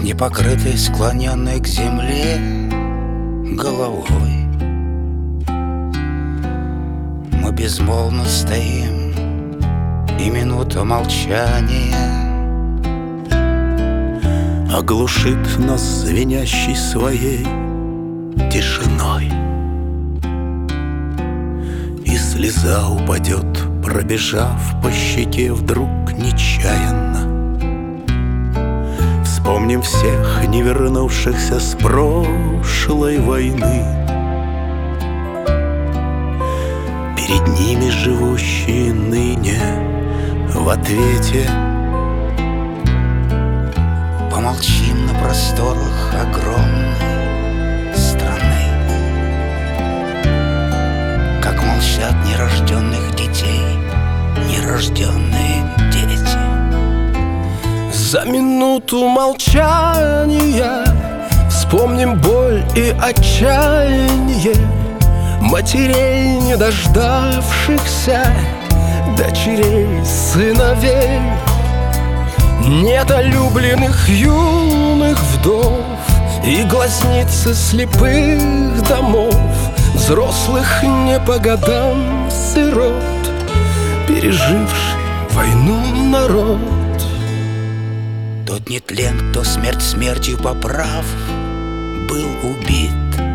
непокрытой, склоненной к земле головой. Мы безмолвно стоим, и минута молчания оглушит нас звенящей своей тишиной. И слеза упадет, пробежав по щеке вдруг нечаянно. Вспомним всех не вернувшихся с прошлой войны, перед ними живущие ныне в ответе. Помолчим на просторах огромной страны, как молчат нерожденных детей нерожденные дети. За минуту молчания вспомним боль и отчаяние матерей, не дождавшихся дочерей, сыновей, недолюбленных юных вдов и глазницы слепых домов, взрослых не по годам сирот, переживший войну народ. Тот нетлен, кто смерть смертью поправ, был убит,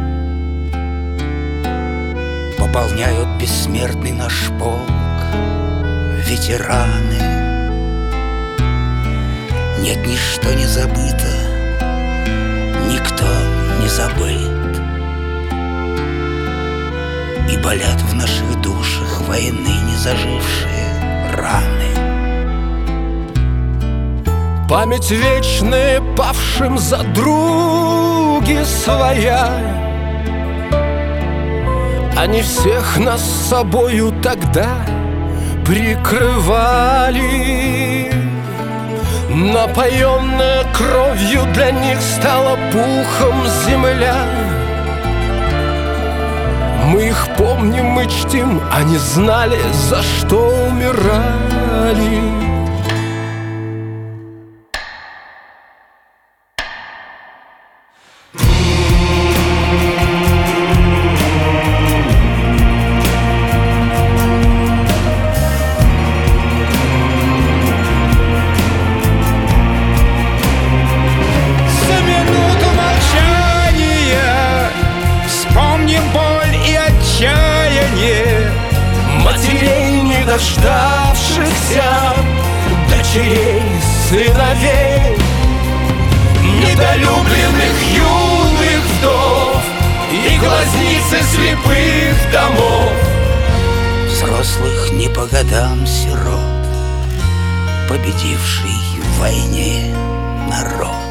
пополняют бессмертный наш полк ветераны. Нет, ничто не забыто, никто не забыт, и болят в наших душах войны не зажившие раны. Память вечная павшим за други своя, они всех нас с собою тогда прикрывали. Напоенная кровью для них стала пухом земля. Мы их помним и чтим, они знали, за что умирали. Матерей, не дождавшихся дочерей, сыновей, недолюбленных юных вдов и глазницы слепых домов, взрослых не по годам сирот, победивший в войне народ.